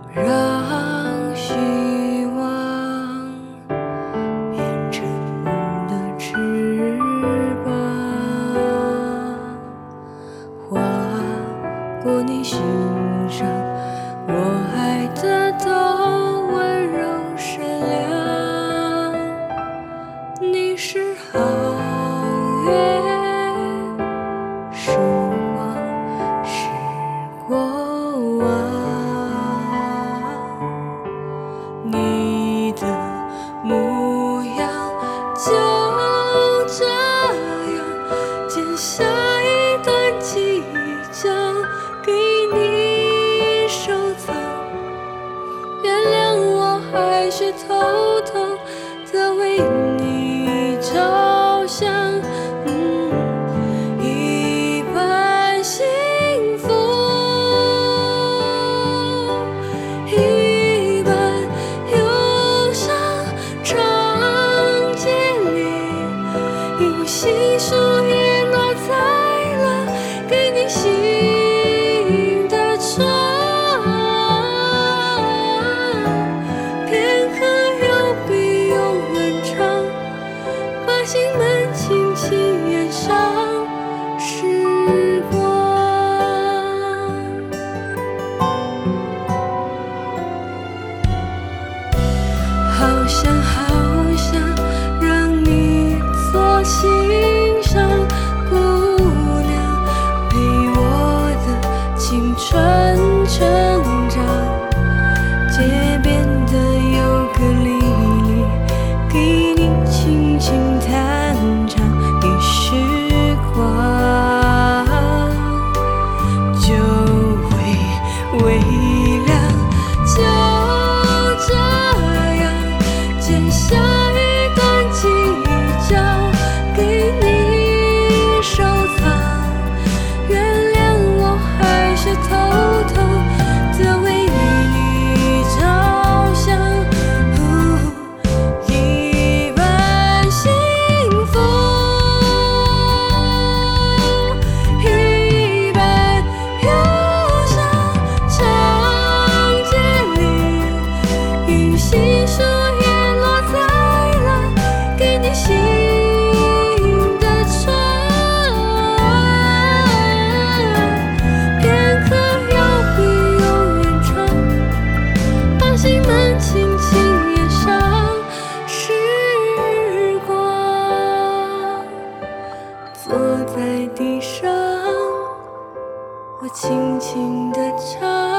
让希望变成梦的翅膀，划过你心上，我爱的都温柔善良。你是皓月，曙光是过往。你的模样就这样，剪下一段记忆交给你收藏。原谅我还是偷偷的为你着想，一半幸福，一半忧伤。长街里，用细数也落在了给你新的窗。片刻有比永远长，把心门轻轻掩上时光。好想好想让你做心上姑娘，陪我的青春成长。街边的尤克里里，给你轻轻弹唱，给时光就会微亮。就这样，剪下一段记忆交给你收藏。原谅我还是偷偷的为你着想，一半幸福，一半忧伤。长街里，用细数也落在了给你新的窗。片刻有比永远长，把心门轻轻掩上时光。坐在地上，我轻轻地唱。